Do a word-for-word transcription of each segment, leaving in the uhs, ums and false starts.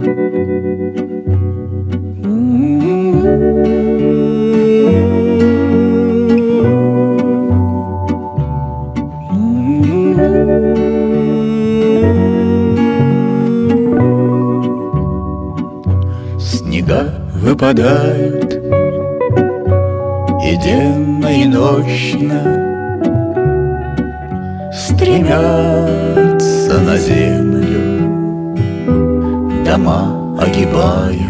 Снега выпадают и денно, и нощно, стремятся на землю, дома огибая,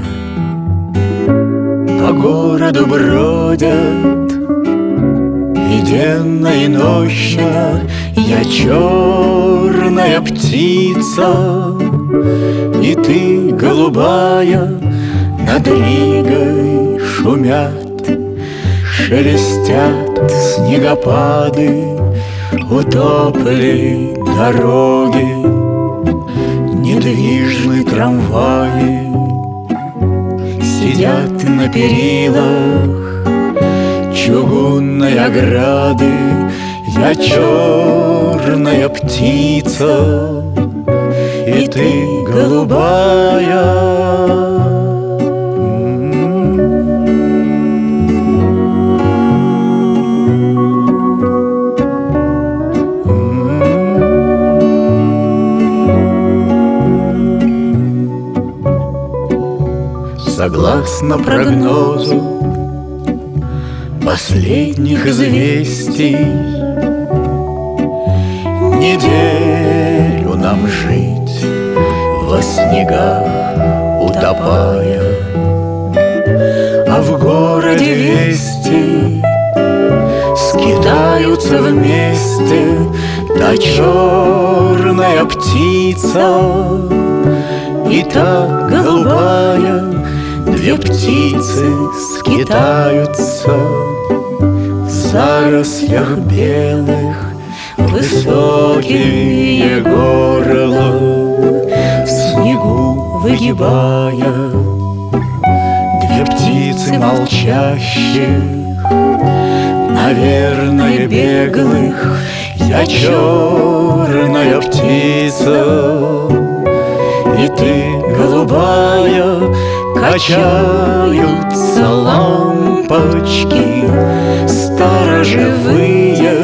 по городу бродят и денно, и нощно. Я черная птица, и ты голубая. Над Ригой шумят, шелестят снегопады, утопли дороги, недвижны трамваи, сидят на перилах чугунной ограды. Я черная птица, и ты голубая. Согласно прогнозу последних известий, неделю нам жить во снегах утопая, а в городе вести скитаются вместе. Та черная птица и та голубая. Две птицы скитаются в зарослях белых, высокие горла в снегу выгибая. Две птицы молчащих, наверное, беглых. Я черная птица, и ты голубая. Качаются лампочки сторожевые,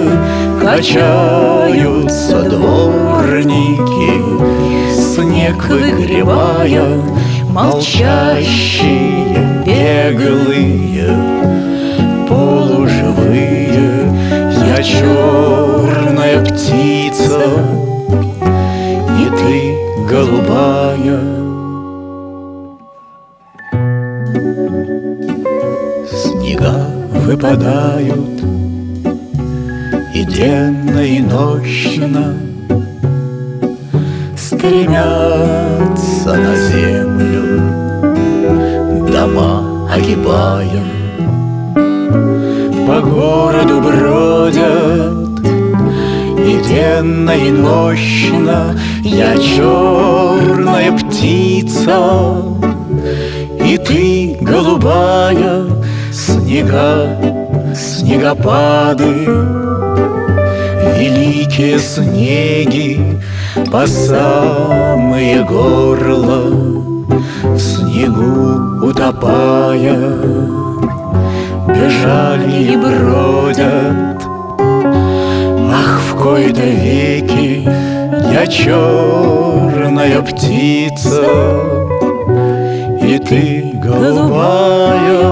качаются дворники, снег выгребая. Молчащие, беглые, полуживые. Я черная птица, и ты голубая. Снега выпадают и денно, и нощно, стремятся на землю, дома огибая, по городу бродят и денно, и нощно. Я черная птица, и ты голубая. Снега, снегопады, великие снеги по самые горла, в снегу утопая, бежали и бродят. Ах, в кои-то веки я черная птица, и ты голубая.